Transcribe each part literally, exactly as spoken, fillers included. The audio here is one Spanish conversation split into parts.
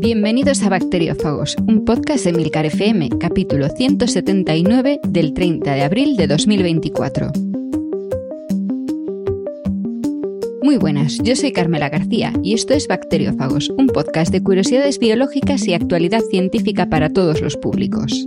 Bienvenidos a Bacteriófagos, un podcast de Milcar F M, capítulo ciento setenta y nueve del treinta de abril de dos mil veinticuatro. Muy buenas, yo soy Carmela García y esto es Bacteriófagos, un podcast de curiosidades biológicas y actualidad científica para todos los públicos.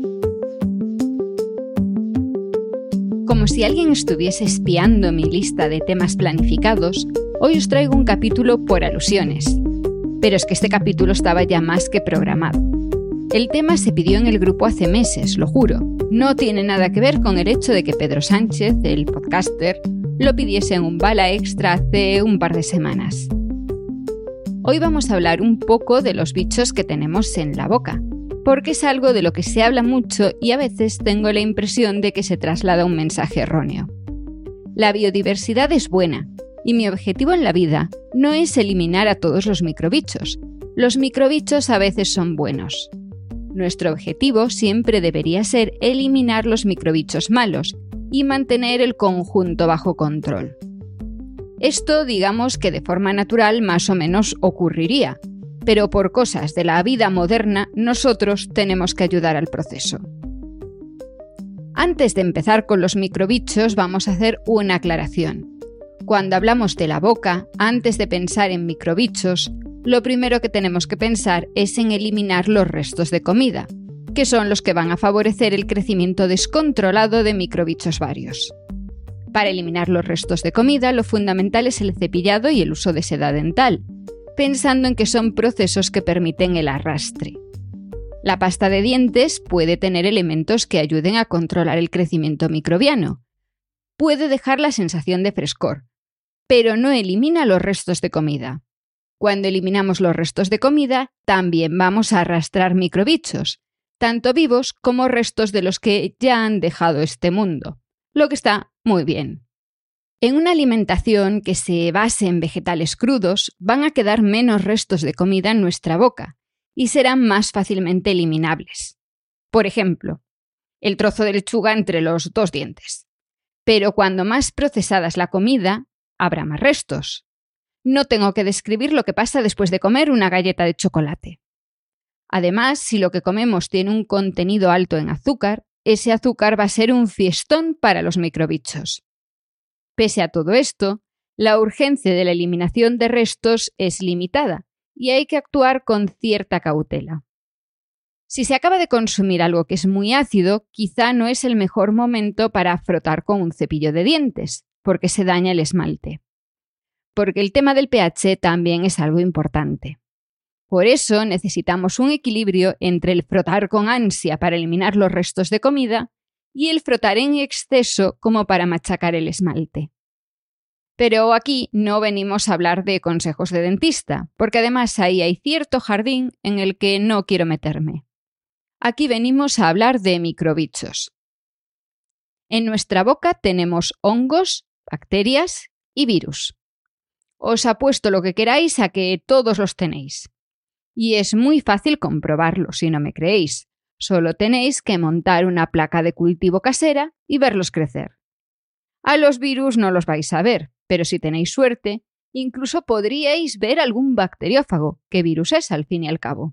Como si alguien estuviese espiando mi lista de temas planificados, hoy os traigo un capítulo por alusiones. Pero es que este capítulo estaba ya más que programado. El tema se pidió en el grupo hace meses, lo juro. No tiene nada que ver con el hecho de que Pedro Sánchez, el podcaster, lo pidiese en un bala extra hace un par de semanas. Hoy vamos a hablar un poco de los bichos que tenemos en la boca, porque es algo de lo que se habla mucho y a veces tengo la impresión de que se traslada un mensaje erróneo. La biodiversidad es buena. Y mi objetivo en la vida no es eliminar a todos los microbichos. Los microbichos a veces son buenos. Nuestro objetivo siempre debería ser eliminar los microbichos malos y mantener el conjunto bajo control. Esto, digamos que de forma natural más o menos ocurriría, pero por cosas de la vida moderna nosotros tenemos que ayudar al proceso. Antes de empezar con los microbichos vamos a hacer una aclaración. Cuando hablamos de la boca, antes de pensar en microbichos, lo primero que tenemos que pensar es en eliminar los restos de comida, que son los que van a favorecer el crecimiento descontrolado de microbichos varios. Para eliminar los restos de comida, lo fundamental es el cepillado y el uso de seda dental, pensando en que son procesos que permiten el arrastre. La pasta de dientes puede tener elementos que ayuden a controlar el crecimiento microbiano. Puede dejar la sensación de frescor, pero no elimina los restos de comida. Cuando eliminamos los restos de comida, también vamos a arrastrar microbichos, tanto vivos como restos de los que ya han dejado este mundo, lo que está muy bien. En una alimentación que se base en vegetales crudos, van a quedar menos restos de comida en nuestra boca y serán más fácilmente eliminables. Por ejemplo, el trozo de lechuga entre los dos dientes. Pero cuando más procesada es la comida, habrá más restos. No tengo que describir lo que pasa después de comer una galleta de chocolate. Además, si lo que comemos tiene un contenido alto en azúcar, ese azúcar va a ser un fiestón para los microbichos. Pese a todo esto, la urgencia de la eliminación de restos es limitada y hay que actuar con cierta cautela. Si se acaba de consumir algo que es muy ácido, quizá no es el mejor momento para frotar con un cepillo de dientes, porque se daña el esmalte. Porque el tema del pH también es algo importante. Por eso necesitamos un equilibrio entre el frotar con ansia para eliminar los restos de comida y el frotar en exceso como para machacar el esmalte. Pero aquí no venimos a hablar de consejos de dentista, porque además ahí hay cierto jardín en el que no quiero meterme. Aquí venimos a hablar de microbichos. En nuestra boca tenemos hongos, bacterias y virus. Os apuesto lo que queráis a que todos los tenéis. Y es muy fácil comprobarlo si no me creéis. Solo tenéis que montar una placa de cultivo casera y verlos crecer. A los virus no los vais a ver, pero si tenéis suerte, incluso podríais ver algún bacteriófago, que virus es al fin y al cabo.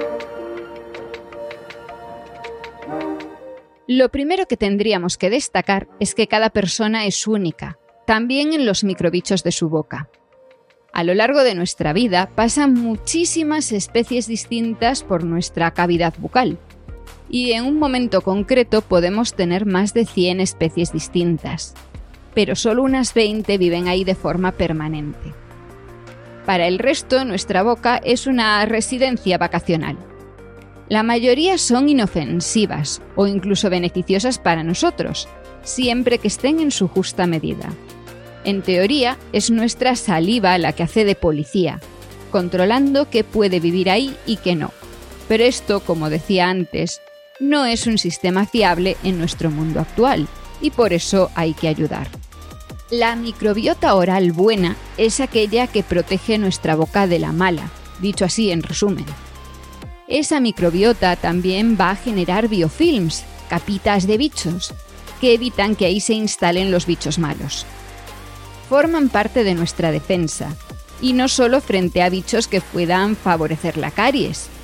Lo primero que tendríamos que destacar es que cada persona es única, también en los microbichos de su boca. A lo largo de nuestra vida pasan muchísimas especies distintas por nuestra cavidad bucal, y en un momento concreto podemos tener más de cien especies distintas, pero solo unas veinte viven ahí de forma permanente. Para el resto, nuestra boca es una residencia vacacional. La mayoría son inofensivas o incluso beneficiosas para nosotros, siempre que estén en su justa medida. En teoría, es nuestra saliva la que hace de policía, controlando qué puede vivir ahí y qué no. Pero esto, como decía antes, no es un sistema fiable en nuestro mundo actual y por eso hay que ayudar. La microbiota oral buena es aquella que protege nuestra boca de la mala, dicho así en resumen. Esa microbiota también va a generar biofilms, capitas de bichos, que evitan que ahí se instalen los bichos malos. Forman parte de nuestra defensa, y no solo frente a bichos que puedan favorecer la caries,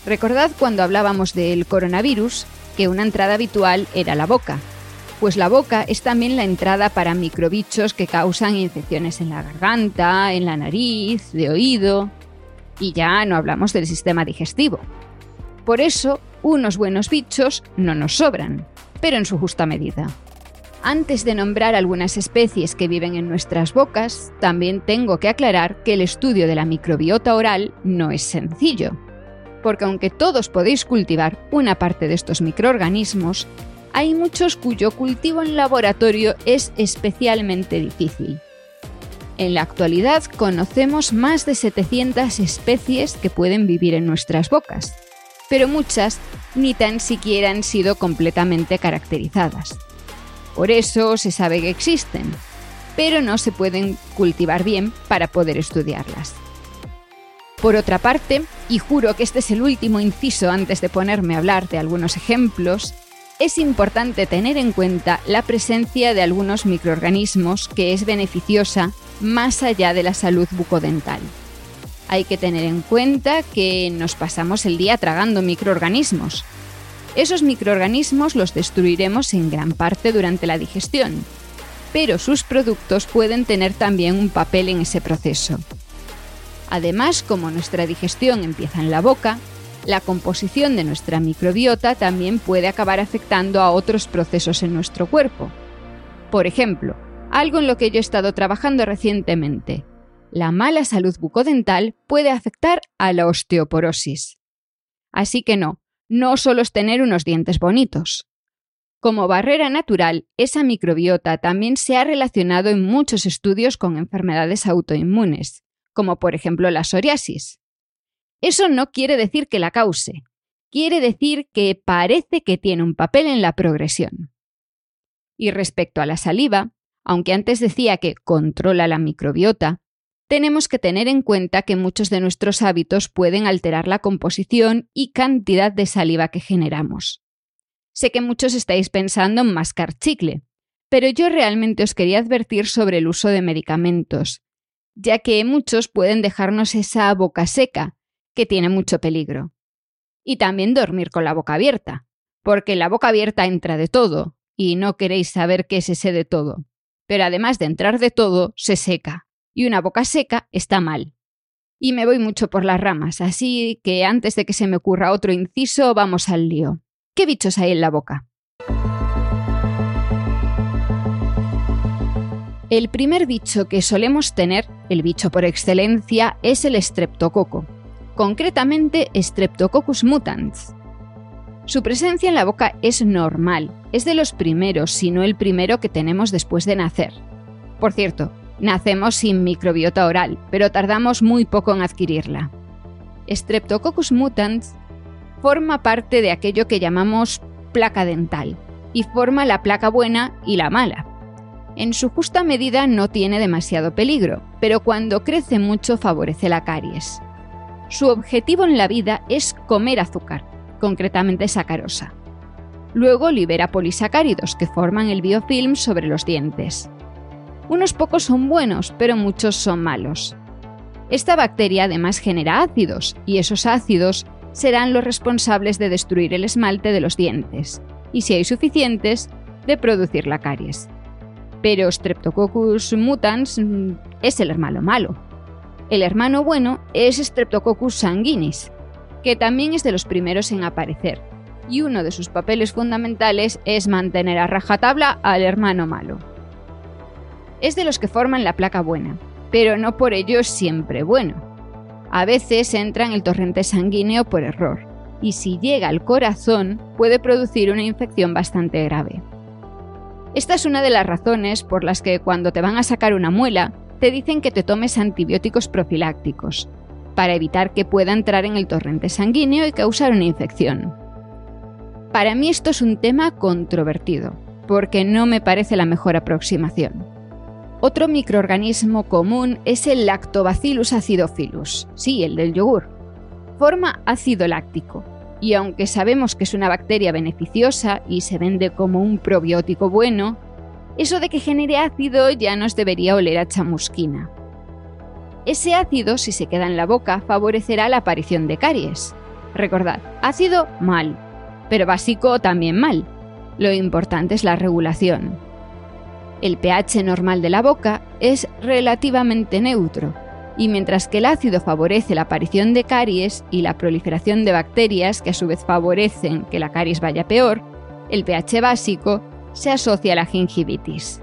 Recordad cuando hablábamos del coronavirus que una entrada habitual era la boca. Pues la boca es también la entrada para microbichos que causan infecciones en la garganta, en la nariz, de oído, y ya no hablamos del sistema digestivo. Por eso, unos buenos bichos no nos sobran, pero en su justa medida. Antes de nombrar algunas especies que viven en nuestras bocas, también tengo que aclarar que el estudio de la microbiota oral no es sencillo, porque aunque todos podéis cultivar una parte de estos microorganismos, hay muchos cuyo cultivo en laboratorio es especialmente difícil. En la actualidad conocemos más de setecientas especies que pueden vivir en nuestras bocas, pero muchas ni tan siquiera han sido completamente caracterizadas. Por eso se sabe que existen, pero no se pueden cultivar bien para poder estudiarlas. Por otra parte, y juro que este es el último inciso antes de ponerme a hablar de algunos ejemplos, es importante tener en cuenta la presencia de algunos microorganismos que es beneficiosa más allá de la salud bucodental. Hay que tener en cuenta que nos pasamos el día tragando microorganismos. Esos microorganismos los destruiremos en gran parte durante la digestión, pero sus productos pueden tener también un papel en ese proceso. Además, como nuestra digestión empieza en la boca, la composición de nuestra microbiota también puede acabar afectando a otros procesos en nuestro cuerpo. Por ejemplo, algo en lo que yo he estado trabajando recientemente. La mala salud bucodental puede afectar a la osteoporosis. Así que no, no solo es tener unos dientes bonitos. Como barrera natural, esa microbiota también se ha relacionado en muchos estudios con enfermedades autoinmunes, como por ejemplo la psoriasis. Eso no quiere decir que la cause, quiere decir que parece que tiene un papel en la progresión. Y respecto a la saliva, aunque antes decía que controla la microbiota, tenemos que tener en cuenta que muchos de nuestros hábitos pueden alterar la composición y cantidad de saliva que generamos. Sé que muchos estáis pensando en mascar chicle, pero yo realmente os quería advertir sobre el uso de medicamentos, ya que muchos pueden dejarnos esa boca seca, que tiene mucho peligro. Y también dormir con la boca abierta, porque en la boca abierta entra de todo, y no queréis saber qué es ese de todo. Pero además de entrar de todo, se seca, y una boca seca está mal. Y me voy mucho por las ramas, así que antes de que se me ocurra otro inciso, vamos al lío. ¿Qué bichos hay en la boca? El primer bicho que solemos tener, el bicho por excelencia, es el estreptococo. Concretamente Streptococcus mutans. Su presencia en la boca es normal, es de los primeros, si no el primero que tenemos después de nacer. Por cierto, nacemos sin microbiota oral, pero tardamos muy poco en adquirirla. Streptococcus mutans forma parte de aquello que llamamos placa dental, y forma la placa buena y la mala. En su justa medida no tiene demasiado peligro, pero cuando crece mucho favorece la caries. Su objetivo en la vida es comer azúcar, concretamente sacarosa. Luego libera polisacáridos que forman el biofilm sobre los dientes. Unos pocos son buenos, pero muchos son malos. Esta bacteria además genera ácidos, y esos ácidos serán los responsables de destruir el esmalte de los dientes, y si hay suficientes, de producir la caries. Pero Streptococcus mutans es el hermano malo. El hermano bueno es Streptococcus sanguinis, que también es de los primeros en aparecer, y uno de sus papeles fundamentales es mantener a rajatabla al hermano malo. Es de los que forman la placa buena, pero no por ello es siempre bueno. A veces entra en el torrente sanguíneo por error, y si llega al corazón puede producir una infección bastante grave. Esta es una de las razones por las que cuando te van a sacar una muela, te dicen que te tomes antibióticos profilácticos, para evitar que pueda entrar en el torrente sanguíneo y causar una infección. Para mí esto es un tema controvertido, porque no me parece la mejor aproximación. Otro microorganismo común es el Lactobacillus acidophilus, sí, el del yogur. Forma ácido láctico, y aunque sabemos que es una bacteria beneficiosa y se vende como un probiótico bueno, eso de que genere ácido ya nos debería oler a chamusquina. Ese ácido, si se queda en la boca, favorecerá la aparición de caries. Recordad, ácido mal, pero básico también mal. Lo importante es la regulación. El pH normal de la boca es relativamente neutro, y mientras que el ácido favorece la aparición de caries y la proliferación de bacterias que a su vez favorecen que la caries vaya peor, el pH básico se asocia a la gingivitis.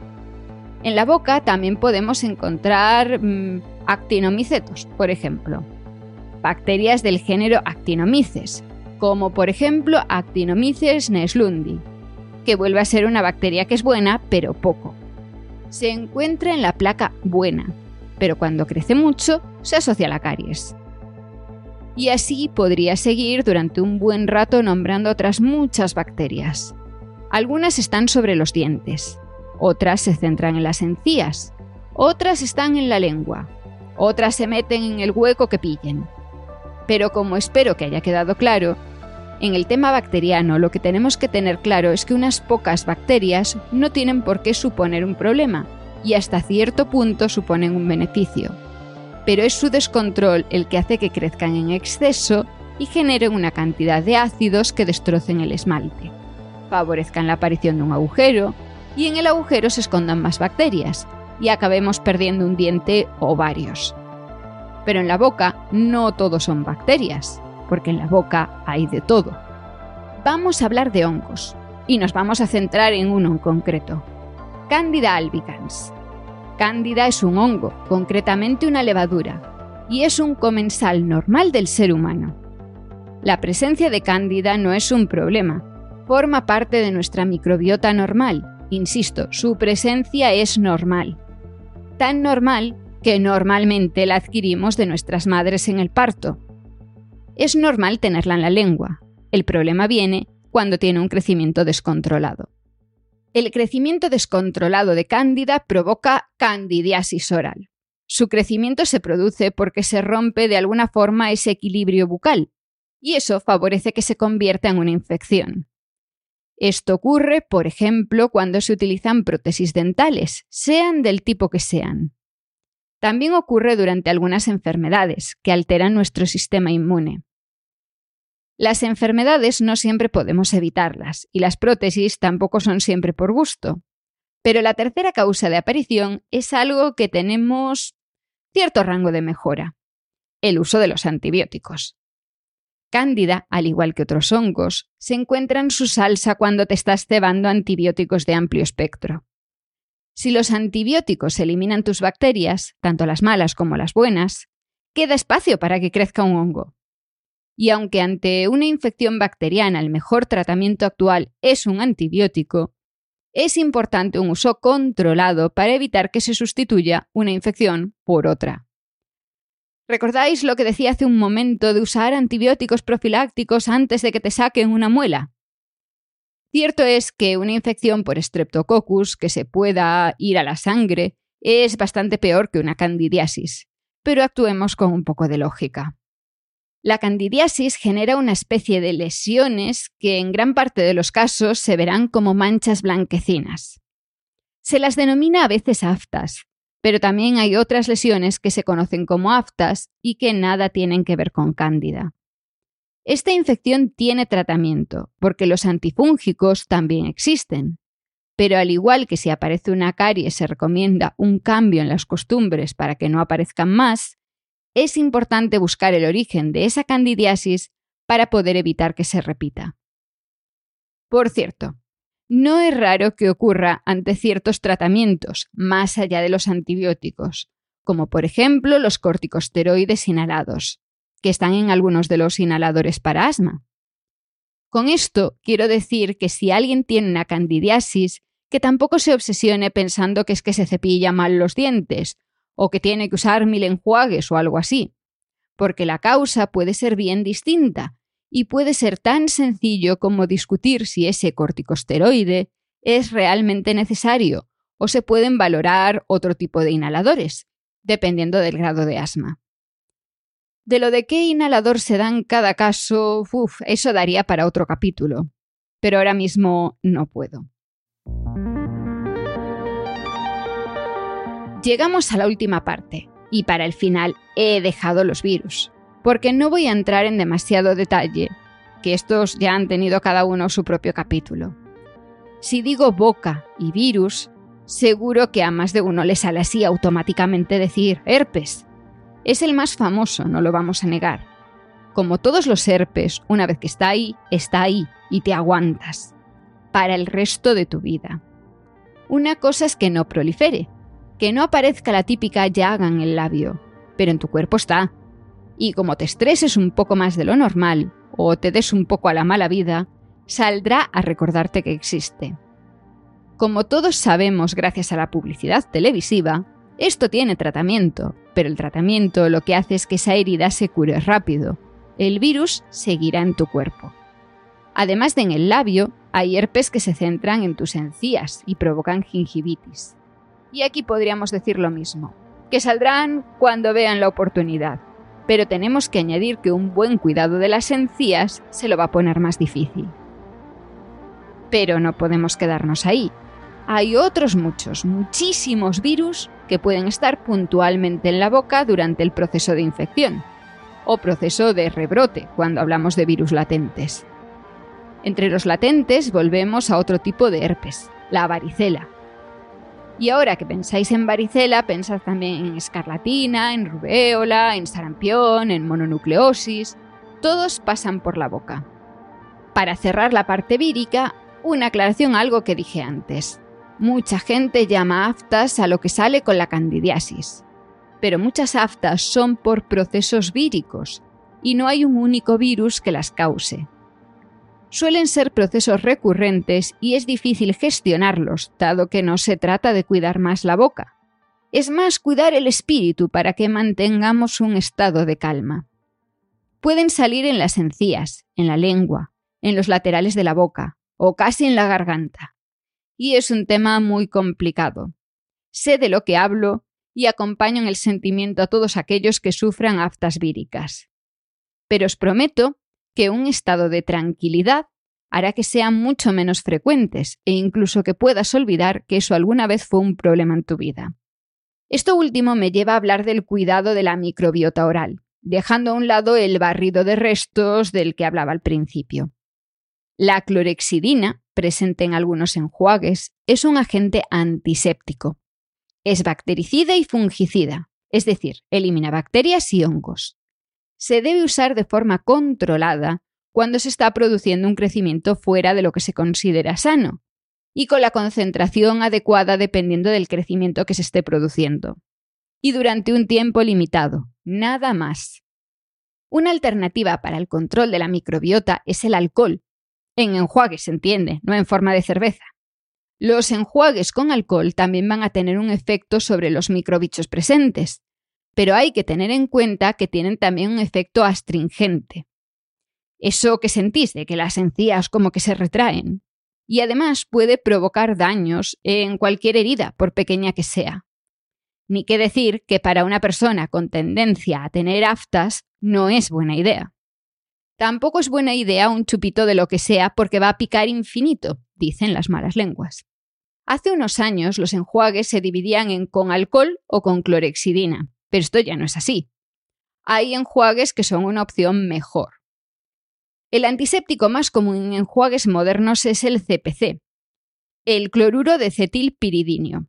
En la boca también podemos encontrar mmm, actinomicetos, por ejemplo. Bacterias del género Actinomyces, como por ejemplo Actinomyces naeslundi, que vuelve a ser una bacteria que es buena, pero poco. Se encuentra en la placa buena, pero cuando crece mucho se asocia a la caries. Y así podría seguir durante un buen rato nombrando otras muchas bacterias. Algunas están sobre los dientes, otras se centran en las encías, otras están en la lengua, otras se meten en el hueco que pillen. Pero como espero que haya quedado claro, en el tema bacteriano lo que tenemos que tener claro es que unas pocas bacterias no tienen por qué suponer un problema y hasta cierto punto suponen un beneficio. Pero es su descontrol el que hace que crezcan en exceso y generen una cantidad de ácidos que destrocen el esmalte, favorezcan la aparición de un agujero y en el agujero se escondan más bacterias y acabemos perdiendo un diente o varios. Pero en la boca no todo son bacterias, porque en la boca hay de todo. Vamos a hablar de hongos y nos vamos a centrar en uno en concreto, Candida albicans. Cándida es un hongo, concretamente una levadura, y es un comensal normal del ser humano. La presencia de Cándida no es un problema, forma parte de nuestra microbiota normal. Insisto, su presencia es normal. Tan normal que normalmente la adquirimos de nuestras madres en el parto. Es normal tenerla en la lengua. El problema viene cuando tiene un crecimiento descontrolado. El crecimiento descontrolado de Cándida provoca candidiasis oral. Su crecimiento se produce porque se rompe de alguna forma ese equilibrio bucal, y eso favorece que se convierta en una infección. Esto ocurre, por ejemplo, cuando se utilizan prótesis dentales, sean del tipo que sean. También ocurre durante algunas enfermedades que alteran nuestro sistema inmune. Las enfermedades no siempre podemos evitarlas y las prótesis tampoco son siempre por gusto. Pero la tercera causa de aparición es algo que tenemos cierto rango de mejora: el uso de los antibióticos. Cándida, al igual que otros hongos, se encuentra en su salsa cuando te estás cebando antibióticos de amplio espectro. Si los antibióticos eliminan tus bacterias, tanto las malas como las buenas, queda espacio para que crezca un hongo. Y aunque ante una infección bacteriana el mejor tratamiento actual es un antibiótico, es importante un uso controlado para evitar que se sustituya una infección por otra. ¿Recordáis lo que decía hace un momento de usar antibióticos profilácticos antes de que te saquen una muela? Cierto es que una infección por Streptococcus que se pueda ir a la sangre es bastante peor que una candidiasis, pero actuemos con un poco de lógica. La candidiasis genera una especie de lesiones que en gran parte de los casos se verán como manchas blanquecinas. Se las denomina a veces aftas, pero también hay otras lesiones que se conocen como aftas y que nada tienen que ver con cándida. Esta infección tiene tratamiento, porque los antifúngicos también existen. Pero al igual que si aparece una caries se recomienda un cambio en las costumbres para que no aparezcan más, es importante buscar el origen de esa candidiasis para poder evitar que se repita. Por cierto, no es raro que ocurra ante ciertos tratamientos, más allá de los antibióticos, como por ejemplo los corticosteroides inhalados, que están en algunos de los inhaladores para asma. Con esto quiero decir que si alguien tiene una candidiasis, que tampoco se obsesione pensando que es que se cepilla mal los dientes, o que tiene que usar mil enjuagues o algo así, porque la causa puede ser bien distinta y puede ser tan sencillo como discutir si ese corticosteroide es realmente necesario o se pueden valorar otro tipo de inhaladores, dependiendo del grado de asma. De lo de qué inhalador se da en cada caso, uf, eso daría para otro capítulo, pero ahora mismo no puedo. Llegamos a la última parte, y para el final he dejado los virus. porque no voy a entrar en demasiado detalle, que estos ya han tenido cada uno su propio capítulo. Si digo boca y virus, seguro que a más de uno le sale así automáticamente decir herpes. Es el más famoso, no lo vamos a negar. Como todos los herpes, una vez que está ahí, está ahí y te aguantas. Para el resto de tu vida. Una cosa es que no prolifere, que no aparezca la típica llaga en el labio, pero en tu cuerpo está. Y como te estreses un poco más de lo normal, o te des un poco a la mala vida, saldrá a recordarte que existe. Como todos sabemos gracias a la publicidad televisiva, esto tiene tratamiento, pero el tratamiento lo que hace es que esa herida se cure rápido. El virus seguirá en tu cuerpo. Además de en el labio, hay herpes que se centran en tus encías y provocan gingivitis. Y aquí podríamos decir lo mismo, que saldrán cuando vean la oportunidad, pero tenemos que añadir que un buen cuidado de las encías se lo va a poner más difícil. Pero no podemos quedarnos ahí. Hay otros muchos, muchísimos virus que pueden estar puntualmente en la boca durante el proceso de infección, o proceso de rebrote cuando hablamos de virus latentes. Entre los latentes volvemos a otro tipo de herpes, la varicela. Y ahora que pensáis en varicela, pensad también en escarlatina, en rubéola, en sarampión, en mononucleosis. Todos pasan por la boca. Para cerrar la parte vírica, una aclaración a algo que dije antes. Mucha gente llama aftas a lo que sale con la candidiasis. Pero muchas aftas son por procesos víricos y no hay un único virus que las cause. Suelen ser procesos recurrentes y es difícil gestionarlos, dado que no se trata de cuidar más la boca. Es más cuidar el espíritu para que mantengamos un estado de calma. Pueden salir en las encías, en la lengua, en los laterales de la boca o casi en la garganta. Y es un tema muy complicado. Sé de lo que hablo y acompaño en el sentimiento a todos aquellos que sufran aftas víricas. Pero os prometo que un estado de tranquilidad hará que sean mucho menos frecuentes e incluso que puedas olvidar que eso alguna vez fue un problema en tu vida. Esto último me lleva a hablar del cuidado de la microbiota oral, dejando a un lado el barrido de restos del que hablaba al principio. La clorexidina, presente en algunos enjuagues, es un agente antiséptico. Es bactericida y fungicida, es decir, elimina bacterias y hongos. Se debe usar de forma controlada cuando se está produciendo un crecimiento fuera de lo que se considera sano y con la concentración adecuada dependiendo del crecimiento que se esté produciendo. Y durante un tiempo limitado, nada más. Una alternativa para el control de la microbiota es el alcohol. En enjuagues, se entiende, no en forma de cerveza. Los enjuagues con alcohol también van a tener un efecto sobre los microbichos presentes, pero hay que tener en cuenta que tienen también un efecto astringente. Eso que sentís de que las encías como que se retraen. Y además puede provocar daños en cualquier herida, por pequeña que sea. Ni qué decir que para una persona con tendencia a tener aftas no es buena idea. Tampoco es buena idea un chupito de lo que sea porque va a picar infinito, dicen las malas lenguas. Hace unos años los enjuagues se dividían en con alcohol o con clorexidina. Pero esto ya no es así. Hay enjuagues que son una opción mejor. El antiséptico más común en enjuagues modernos es el C P C, el cloruro de cetilpiridinio,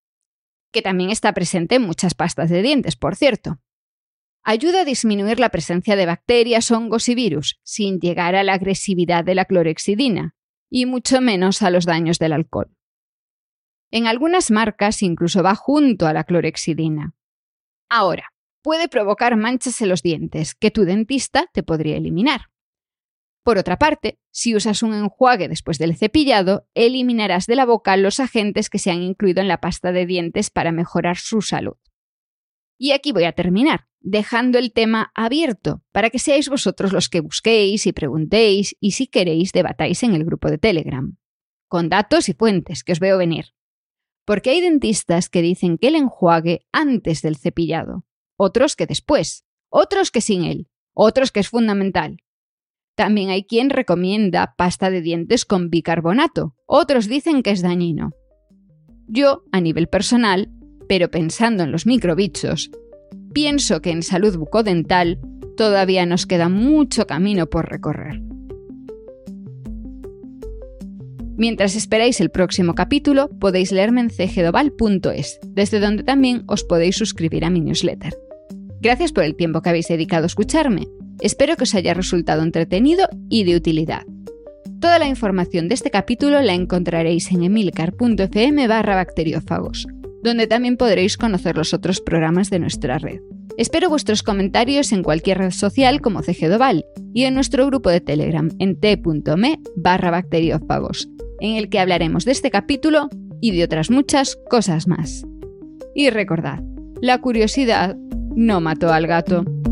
que también está presente en muchas pastas de dientes, por cierto. Ayuda a disminuir la presencia de bacterias, hongos y virus, sin llegar a la agresividad de la clorexidina, y mucho menos a los daños del alcohol. En algunas marcas incluso va junto a la clorexidina. Ahora, puede provocar manchas en los dientes, que tu dentista te podría eliminar. Por otra parte, si usas un enjuague después del cepillado, eliminarás de la boca los agentes que se han incluido en la pasta de dientes para mejorar su salud. Y aquí voy a terminar, dejando el tema abierto, para que seáis vosotros los que busquéis y preguntéis y si queréis debatáis en el grupo de Telegram. Con datos y fuentes, que os veo venir. Porque hay dentistas que dicen que el enjuague antes del cepillado, otros que después, otros que sin él, otros que es fundamental. También hay quien recomienda pasta de dientes con bicarbonato, otros dicen que es dañino. Yo, a nivel personal, pero pensando en los microbichos, pienso que en salud bucodental todavía nos queda mucho camino por recorrer. Mientras esperáis el próximo capítulo, podéis leerme en cegedoval punto es, desde donde también os podéis suscribir a mi newsletter. Gracias por el tiempo que habéis dedicado a escucharme. Espero que os haya resultado entretenido y de utilidad. Toda la información de este capítulo la encontraréis en emilcar punto efe eme barra bacteriófagos, donde también podréis conocer los otros programas de nuestra red. Espero vuestros comentarios en cualquier red social como cegedoval y en nuestro grupo de Telegram en t.me barra bacteriófagos, en el que hablaremos de este capítulo y de otras muchas cosas más. Y recordad, la curiosidad no mató al gato.